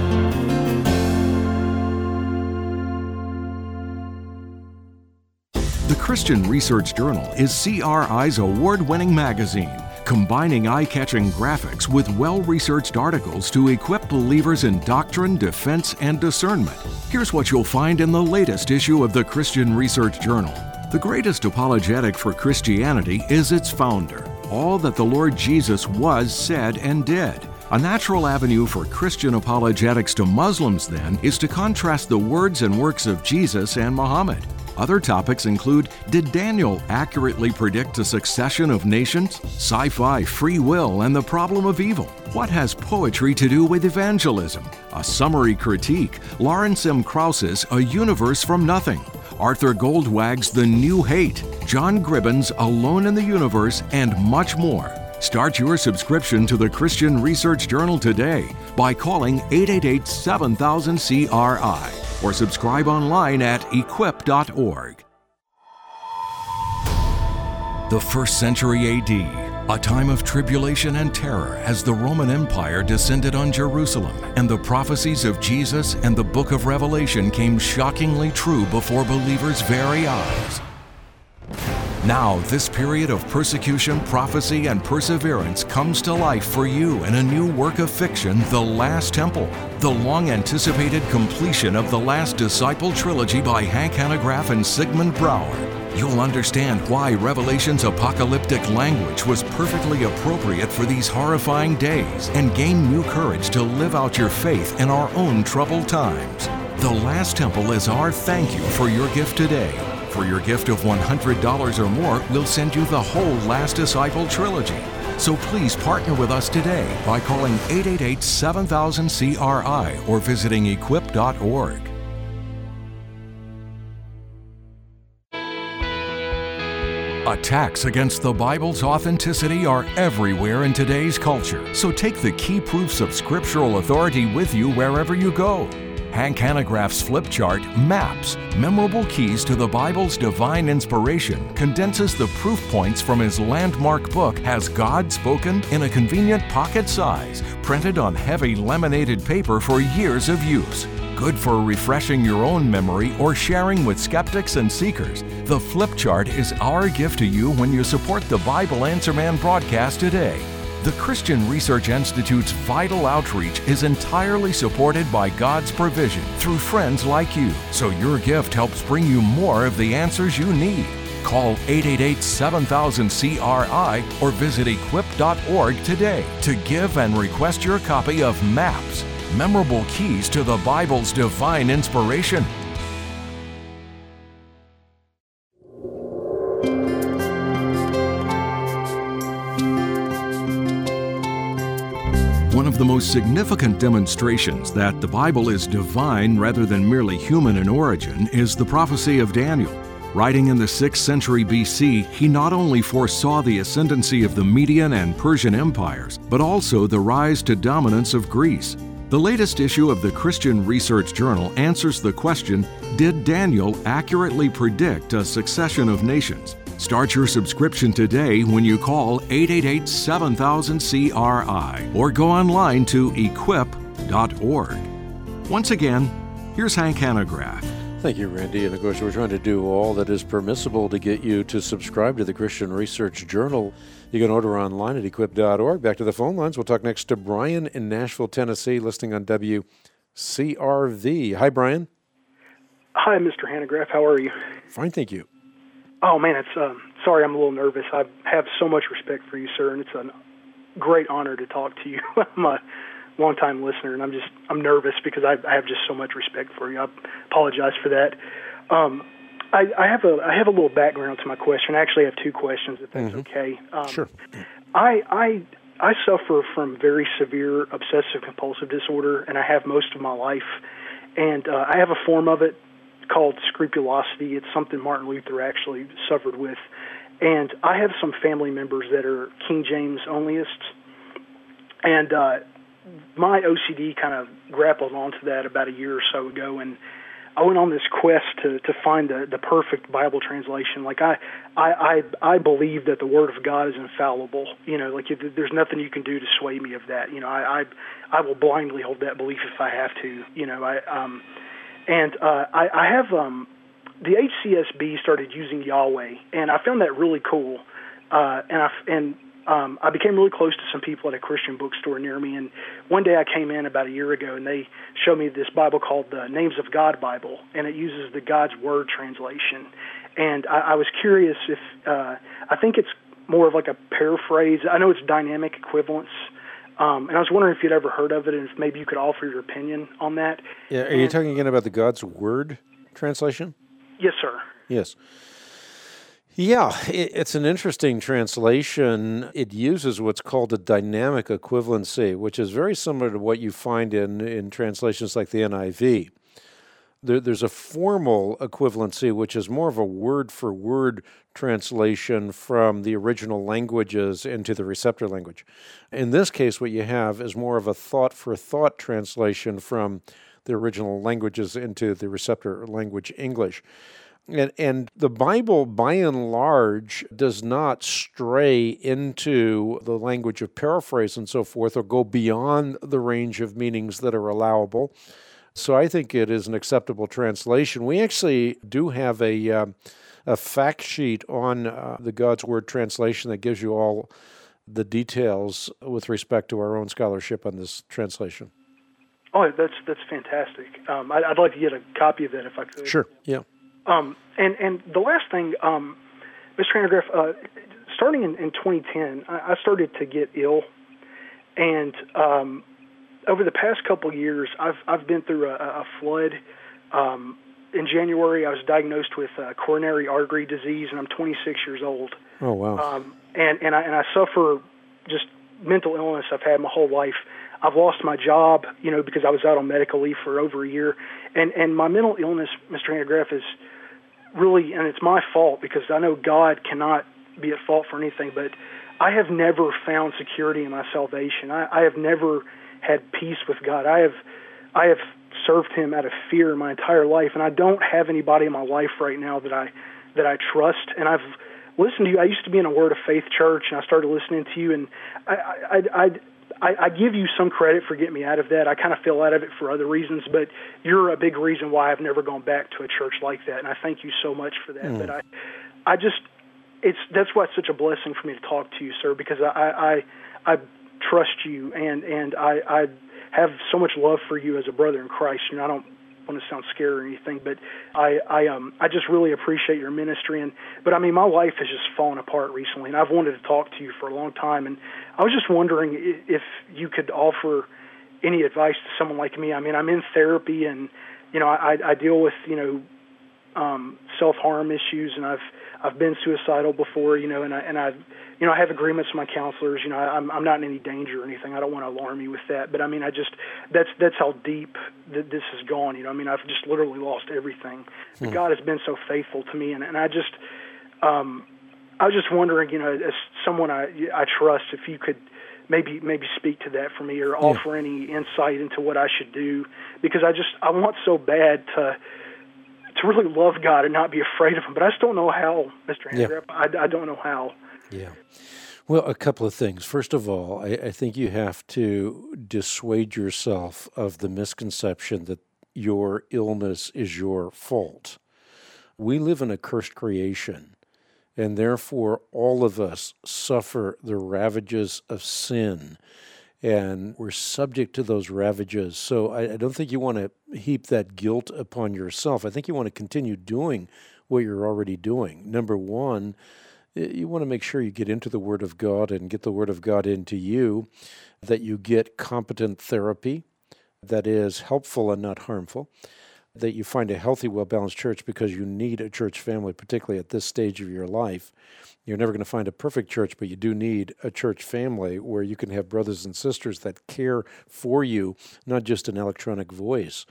The Christian Research Journal is C R I's award-winning magazine, combining eye-catching graphics with well-researched articles to equip believers in doctrine, defense, and discernment. Here's what you'll find in the latest issue of the Christian Research Journal. The greatest apologetic for Christianity is its founder. All that the Lord Jesus was, said, and did. A natural avenue for Christian apologetics to Muslims, then, is to contrast the words and works of Jesus and Muhammad. Other topics include, did Daniel accurately predict a succession of nations? Sci-fi, free will, and the problem of evil. What has poetry to do with evangelism? A summary critique, Lawrence M. Krauss's A Universe from Nothing. Arthur Goldwag's The New Hate, John Gribben's Alone in the Universe, and much more. Start your subscription to the Christian Research Journal today by calling eight eight eight, seven thousand, C R I or subscribe online at equip dot org. The first century A D, a time of tribulation and terror as the Roman Empire descended on Jerusalem, and the prophecies of Jesus and the book of Revelation came shockingly true before believers' very eyes. Now, this period of persecution, prophecy, and perseverance comes to life for you in a new work of fiction, The Last Temple, the long-anticipated completion of the Last Disciple trilogy by Hank Hanegraaff and Sigmund Bauer. You'll understand why Revelation's apocalyptic language was perfectly appropriate for these horrifying days and gain new courage to live out your faith in our own troubled times. The Last Temple is our thank you for your gift today. For your gift of one hundred dollars or more, we'll send you the whole Last Disciple trilogy. So please partner with us today by calling eight eight eight, seven thousand, C R I or visiting equip dot org. Attacks against the Bible's authenticity are everywhere in today's culture, so take the key proofs of scriptural authority with you wherever you go. Hank Hanegraaff's flip chart, Maps, Memorable Keys to the Bible's Divine Inspiration, condenses the proof points from his landmark book, Has God Spoken?, in a convenient pocket size, printed on heavy laminated paper for years of use. Good for refreshing your own memory or sharing with skeptics and seekers, the flip chart is our gift to you when you support the Bible Answer Man broadcast today. The Christian Research Institute's vital outreach is entirely supported by God's provision through friends like you, so your gift helps bring you more of the answers you need. Call eight eight eight, seven thousand, C R I or visit equip dot org today to give and request your copy of Maps, Memorable Keys to the Bible's Divine Inspiration. One of the most significant demonstrations that the Bible is divine rather than merely human in origin is the prophecy of Daniel. Writing in the sixth century B C, he not only foresaw the ascendancy of the Median and Persian empires, but also the rise to dominance of Greece. The latest issue of the Christian Research Journal answers the question, did Daniel accurately predict a succession of nations? Start your subscription today when you call eight eight eight, seven thousand, C R I or go online to equip dot org. Once again, here's Hank Hanegraaff. Thank you, Randy. And of course, we're trying to do all that is permissible to get you to subscribe to the Christian Research Journal. You can order online at equip dot org. Back to the phone lines. We'll talk next to Brian in Nashville, Tennessee, listening on W C R V. Hi, Brian. Hi, Mister Hanegraaff. How are you? Fine, thank you. Oh, man, it's um, sorry, I'm a little nervous. I have so much respect for you, sir, and it's a great honor to talk to you. I'm a longtime listener, and I'm just I'm nervous because I, I have just so much respect for you. I apologize for that. Um, I, I have a I have a little background to my question. I actually have two questions, if that's Mm-hmm. okay. Um, Sure. I I I suffer from very severe obsessive compulsive disorder, and I have most of my life. And uh, I have a form of it called scrupulosity. It's something Martin Luther actually suffered with. And I have some family members that are King James onlyists, and uh, my O C D kind of grappled onto that about a year or so ago, and I went on this quest to, to find the, the perfect Bible translation. Like I, I, I, I believe that the Word of God is infallible. You know, like if, there's nothing you can do to sway me of that. You know, I, I, I will blindly hold that belief if I have to. You know, I, um, and uh, I, I have um, the H C S B started using Yahweh, and I found that really cool. Uh, and I and Um, I became really close to some people at a Christian bookstore near me, and one day I came in about a year ago, and they showed me this Bible called the Names of God Bible, and it uses the God's Word translation. And I, I was curious if, uh, I think it's more of like a paraphrase. I know it's dynamic equivalence, um, and I was wondering if you'd ever heard of it, and if maybe you could offer your opinion on that. Yeah, are and, you talking again about the God's Word translation? Yes, sir. Yes. Yeah, it's an interesting translation. It uses what's called a dynamic equivalency, which is very similar to what you find in, in translations like the N I V. There, there's a formal equivalency, which is more of a word-for-word translation from the original languages into the receptor language. In this case, what you have is more of a thought-for-thought translation from the original languages into the receptor language English. And, and the Bible, by and large, does not stray into the language of paraphrase and so forth or go beyond the range of meanings that are allowable. So I think it is an acceptable translation. We actually do have a, uh, a fact sheet on uh, the God's Word translation that gives you all the details with respect to our own scholarship on this translation. Oh, that's that's fantastic. Um, I'd, I'd like to get a copy of that if I could. Sure, yeah. Um, and, and the last thing, um, Mister Hanegraaff, uh, starting in, in twenty ten, I, I started to get ill, and um, over the past couple of years, I've I've been through a, a flood. Um, in January, I was diagnosed with uh, coronary artery disease, and I'm twenty-six years old. Oh wow! Um, and and I and I suffer just mental illness I've had my whole life. I've lost my job, you know, because I was out on medical leave for over a year, and and my mental illness, Mister Hanegraaff, is really, and it's my fault because I know God cannot be at fault for anything, but I have never found security in my salvation. I, I have never had peace with God. I have, I have served Him out of fear my entire life, and I don't have anybody in my life right now that I, that I trust. And I've listened to you. I used to be in a Word of Faith church, and I started listening to you, and I, I, I, I I, I give you some credit for getting me out of that. I kind of fell out of it for other reasons, but you're a big reason why I've never gone back to a church like that, and I thank you so much for that. Mm. But I, I just, it's that's why it's such a blessing for me to talk to you, sir, because I, I, I trust you, and and I, I have so much love for you as a brother in Christ. And I don't want to sound scary or anything, but I, I, um, I just really appreciate your ministry. And but I mean, my life has just fallen apart recently, and I've wanted to talk to you for a long time. And I was just wondering if you could offer any advice to someone like me. I mean, I'm in therapy, and you know, I, I deal with you know um, self-harm issues, and I've I've been suicidal before, you know, and I and I you know I have agreements with my counselors. You know, I'm I'm not in any danger or anything. I don't want to alarm you with that, but I mean, I just that's that's how deep th- this has gone. You know, I mean, I've just literally lost everything. Hmm. But God has been so faithful to me, and and I just um, I was just wondering, you know, as someone I I trust, if you could maybe maybe speak to that for me, or yeah. offer any insight into what I should do, because I just I want so bad to. to really love God and not be afraid of Him. But I just don't know how, Mister Hanegraaff. Yeah. I, I don't know how. Yeah. Well, a couple of things. First of all, I, I think you have to dissuade yourself of the misconception that your illness is your fault. We live in a cursed creation, and therefore all of us suffer the ravages of sin. and we're subject to those ravages. So I, I don't think you want to heap that guilt upon yourself. I think you want to continue doing what you're already doing. Number one, you want to make sure you get into the Word of God and get the Word of God into you, that you get competent therapy that is helpful and not harmful, that you find a healthy, well-balanced church, because you need a church family, particularly at this stage of your life. You're never going to find a perfect church, but you do need a church family where you can have brothers and sisters that care for you, not just an electronic voice.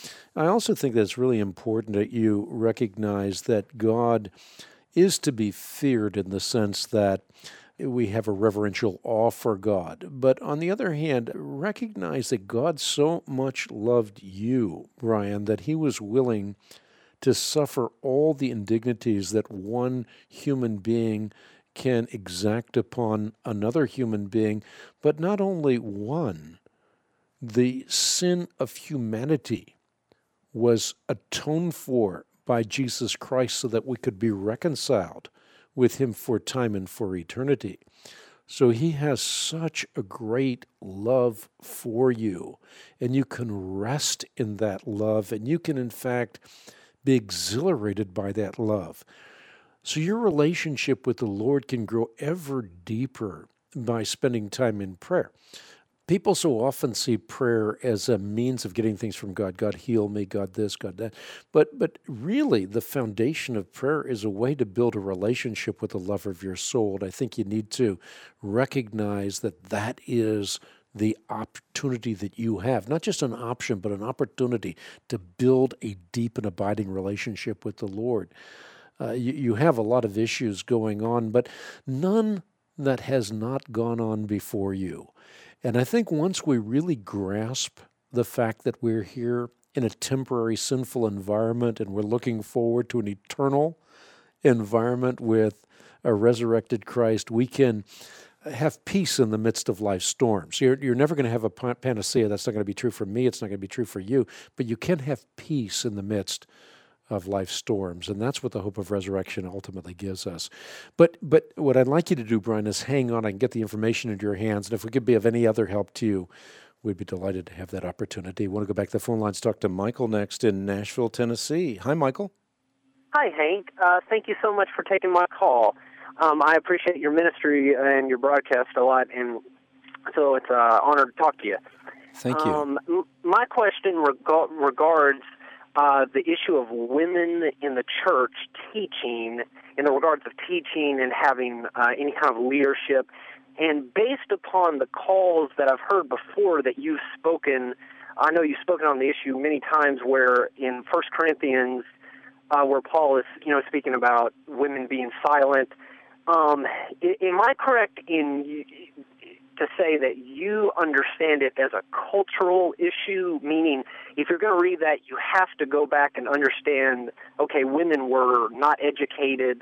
I also think that it's really important that you recognize that God is to be feared in the sense that we have a reverential awe for God. But on the other hand, recognize that God so much loved you, Brian, that he was willing to suffer all the indignities that one human being can exact upon another human being, but not only one. The sin of humanity was atoned for by Jesus Christ so that we could be reconciled with him for time and for eternity. So he has such a great love for you, and you can rest in that love, and you can, in fact, be exhilarated by that love. So your relationship with the Lord can grow ever deeper by spending time in prayer. People so often see prayer as a means of getting things from God. God heal me, God this, God that. But but really, the foundation of prayer is a way to build a relationship with the lover of your soul. And I think you need to recognize that that is the opportunity that you have. Not just an option, but an opportunity to build a deep and abiding relationship with the Lord. Uh, you, you have a lot of issues going on, but none that has not gone on before you. And I think once we really grasp the fact that we're here in a temporary sinful environment and we're looking forward to an eternal environment with a resurrected Christ, we can have peace in the midst of life's storms. You're, you're never going to have a panacea. That's not going to be true for me. It's not going to be true for you. But you can have peace in the midst of life's storms, and that's what the hope of resurrection ultimately gives us. But but what I'd like you to do, Brian, is hang on. I can get the information into your hands, and if we could be of any other help to you, we'd be delighted to have that opportunity. I want to go back to the phone lines, talk to Michael next in Nashville, Tennessee. Hi, Michael. Hi, Hank. Uh, thank you so much for taking my call. Um, I appreciate your ministry and your broadcast a lot, and so it's an uh, honor to talk to you. Thank you. Um, m- my question reg- regards Uh, the issue of women in the church teaching, in the regards of teaching and having uh, any kind of leadership. And based upon the calls that I've heard before that you've spoken, I know you've spoken on the issue many times where in First Corinthians, uh, where Paul is, you know, speaking about women being silent. Um, am I correct in to say that you understand it as a cultural issue, meaning if you're going to read that, you have to go back and understand, okay, women were not educated.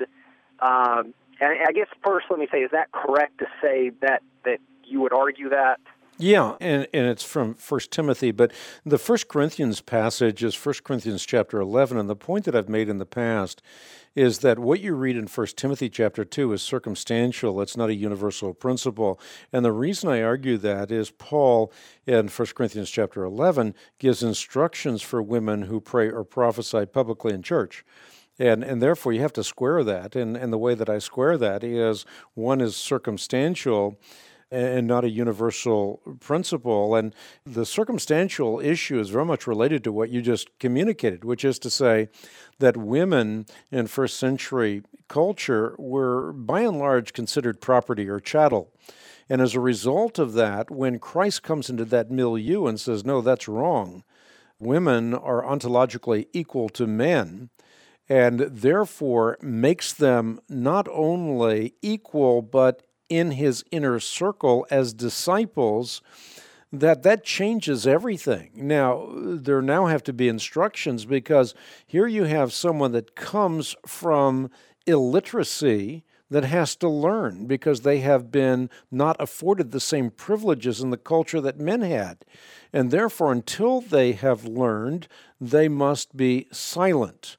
Um, and I guess first let me say, is that correct to say that, that you would argue that? Yeah, and, and it's from First Timothy, but the First Corinthians passage is First Corinthians chapter eleven, and the point that I've made in the past is that what you read in First Timothy chapter two is circumstantial. It's not a universal principle. And the reason I argue that is Paul in First Corinthians chapter eleven gives instructions for women who pray or prophesy publicly in church. And and therefore you have to square that. And, and the way that I square that is one is circumstantial and not a universal principle. And the circumstantial issue is very much related to what you just communicated, which is to say that women in first century culture were by and large considered property or chattel. And as a result of that, when Christ comes into that milieu and says, no, that's wrong, women are ontologically equal to men, and therefore makes them not only equal, but in his inner circle as disciples, that that changes everything. Now, there now have to be instructions, because here you have someone that comes from illiteracy that has to learn because they have been not afforded the same privileges in the culture that men had. And therefore, until they have learned, they must be silent.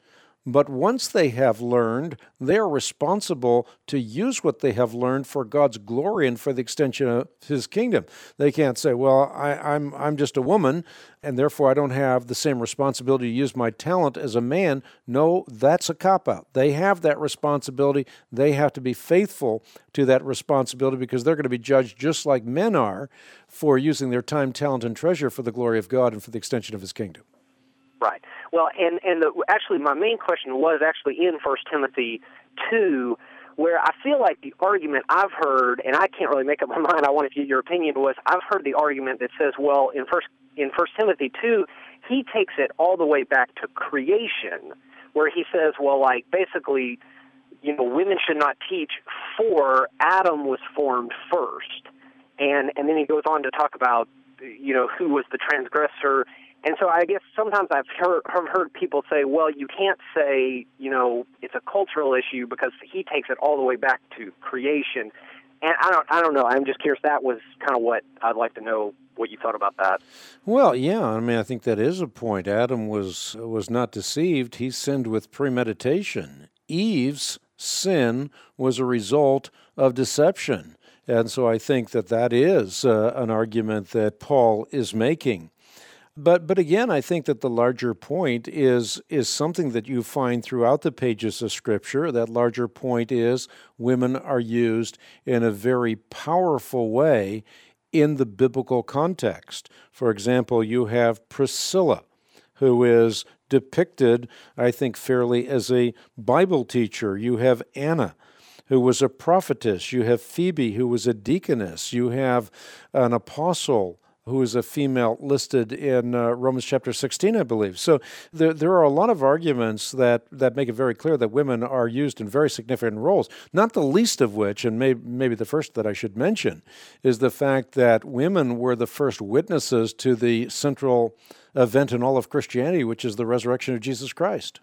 But once they have learned, they are responsible to use what they have learned for God's glory and for the extension of His kingdom. They can't say, well, I, I'm I'm just a woman, and therefore I don't have the same responsibility to use my talent as a man. No, that's a cop-out. They have that responsibility. They have to be faithful to that responsibility because they're going to be judged just like men are for using their time, talent, and treasure for the glory of God and for the extension of His kingdom. Right. Well, and, and the, actually my main question was actually in First Timothy two, where I feel like the argument I've heard, and I can't really make up my mind, I wanted to get your opinion, was I've heard the argument that says, well, in First in First Timothy two, he takes it all the way back to creation, where he says, well, like, basically, you know, women should not teach, for Adam was formed first. And and then he goes on to talk about, you know, who was the transgressor. And so I guess sometimes I've heard, heard people say, well, you can't say, you know, it's a cultural issue because he takes it all the way back to creation. And I don't I don't know. I'm just curious. That was kind of what I'd like to know what you thought about that. Well, yeah, I mean, I think that is a point. Adam was was not deceived. He sinned with premeditation. Eve's sin was a result of deception. And so I think that that is uh, an argument that Paul is making. But but again, I think that the larger point is is something that you find throughout the pages of Scripture. That larger point is women are used in a very powerful way in the biblical context. For example, you have Priscilla, who is depicted, I think, fairly as a Bible teacher. You have Anna, who was a prophetess. You have Phoebe, who was a deaconess. You have an apostle, who is a female listed in uh, Romans chapter sixteen, I believe. So there there are a lot of arguments that, that make it very clear that women are used in very significant roles, not the least of which, and may, maybe the first that I should mention, is the fact that women were the first witnesses to the central event in all of Christianity, which is the resurrection of Jesus Christ.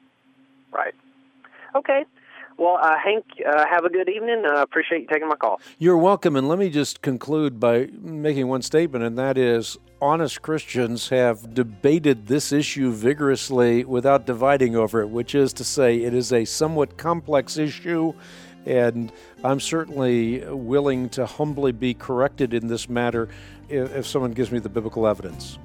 Right. Okay. Well, uh, Hank, uh, have a good evening. I uh, appreciate you taking my call. You're welcome. And let me just conclude by making one statement, and that is honest Christians have debated this issue vigorously without dividing over it, which is to say it is a somewhat complex issue, and I'm certainly willing to humbly be corrected in this matter if, if someone gives me the biblical evidence.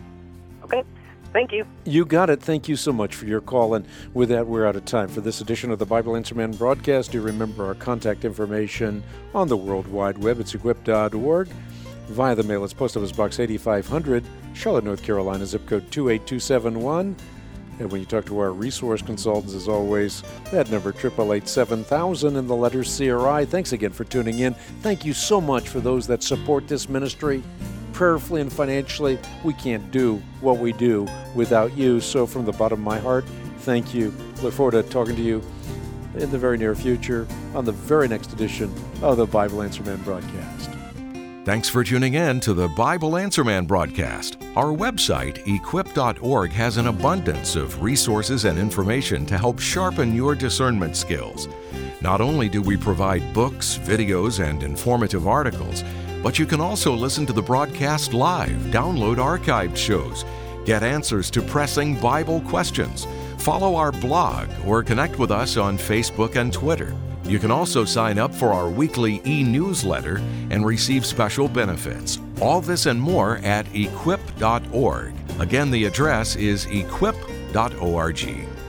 Okay. Thank you. You got it. Thank you so much for your call. And with that, we're out of time for this edition of the Bible Answer Man broadcast. Do remember our contact information on the World Wide Web. It's equip dot org. Via the mail, it's Post Office Box eighty-five hundred, Charlotte, North Carolina, zip code two eight two seven one. And when you talk to our resource consultants, as always, that number, eight eight eight, seven thousand, and the letter C R I. Thanks again for tuning in. Thank you so much for those that support this ministry. Prayerfully and financially, we can't do what we do without you. So from the bottom of my heart, thank you. Look forward to talking to you in the very near future on the very next edition of the Bible Answer Man broadcast. Thanks for tuning in to the Bible Answer Man broadcast. Our website, equip dot org, has an abundance of resources and information to help sharpen your discernment skills. Not only do we provide books, videos, and informative articles, but you can also listen to the broadcast live, download archived shows, get answers to pressing Bible questions, follow our blog, or connect with us on Facebook and Twitter. You can also sign up for our weekly e-newsletter and receive special benefits. All this and more at equip dot org. Again, the address is equip dot org.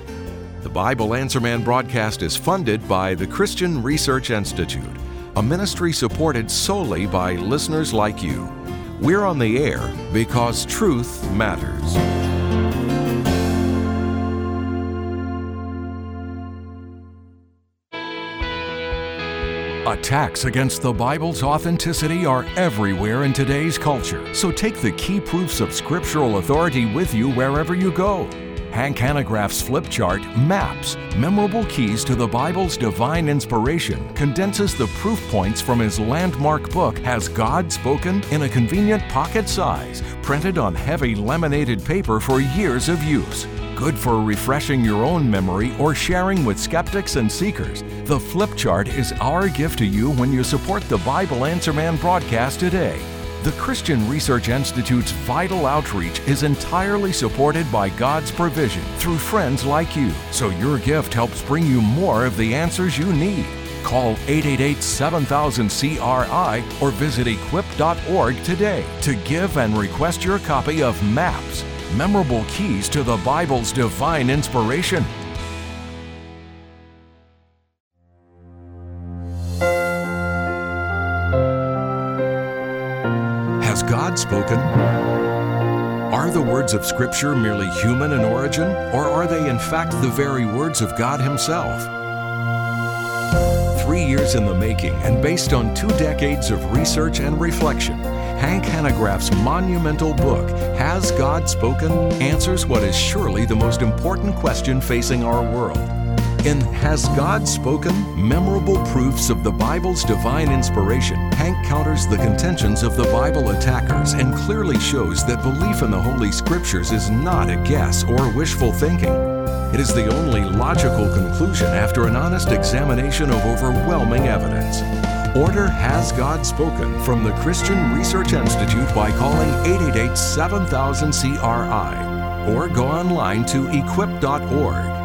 The Bible Answer Man broadcast is funded by the Christian Research Institute, a ministry supported solely by listeners like you. We're on the air because truth matters. Attacks against the Bible's authenticity are everywhere in today's culture, so take the key proofs of scriptural authority with you wherever you go. Hank Hanegraaff's flip chart, Maps, Memorable Keys to the Bible's Divine Inspiration, condenses the proof points from his landmark book, Has God Spoken?, in a convenient pocket size, printed on heavy laminated paper for years of use. Good for refreshing your own memory or sharing with skeptics and seekers. The flip chart is our gift to you when you support the Bible Answer Man broadcast today. The Christian Research Institute's vital outreach is entirely supported by God's provision through friends like you, so your gift helps bring you more of the answers you need. Call eight eight eight, seven thousand, C R I or visit equip dot org today to give and request your copy of Maps, Memorable Keys to the Bible's Divine Inspiration. Has God spoken? Are the words of Scripture merely human in origin, or are they in fact the very words of God Himself? Three years in the making and based on two decades of research and reflection, Hank Hanegraaff's monumental book, Has God Spoken?, answers what is surely the most important question facing our world. In Has God Spoken? Memorable Proofs of the Bible's Divine Inspiration, Hank counters the contentions of the Bible attackers and clearly shows that belief in the Holy Scriptures is not a guess or wishful thinking. It is the only logical conclusion after an honest examination of overwhelming evidence. Order Has God Spoken from the Christian Research Institute by calling eight eight eight, seven thousand, C R I or go online to equip dot org.